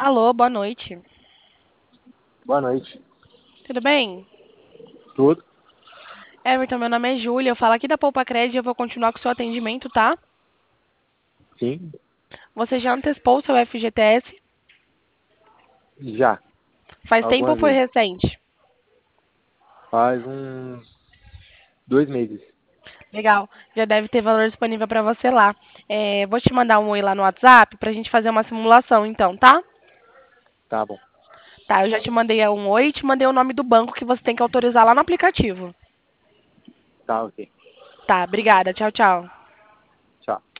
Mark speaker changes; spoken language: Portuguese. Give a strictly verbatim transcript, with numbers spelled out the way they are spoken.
Speaker 1: Alô, boa noite.
Speaker 2: Boa noite.
Speaker 1: Tudo bem?
Speaker 2: Tudo?
Speaker 1: Everton, meu nome é Júlia, eu falo aqui da Poupa Crédito e eu vou continuar com o seu atendimento, tá?
Speaker 2: Sim.
Speaker 1: Você já antecipou o seu F G T S?
Speaker 2: Já.
Speaker 1: Faz tempo ou
Speaker 2: Algumas
Speaker 1: foi
Speaker 2: vezes.
Speaker 1: recente?
Speaker 2: Faz uns dois meses.
Speaker 1: Legal, já deve ter valor disponível para você lá. É, vou te mandar um oi lá no WhatsApp pra gente fazer uma simulação, então, tá?
Speaker 2: Tá bom.
Speaker 1: Tá, eu já te mandei um oi e te mandei o nome do banco que você tem que autorizar lá no aplicativo.
Speaker 2: Tá, ok.
Speaker 1: Tá, obrigada. Tchau, tchau.
Speaker 2: Tchau.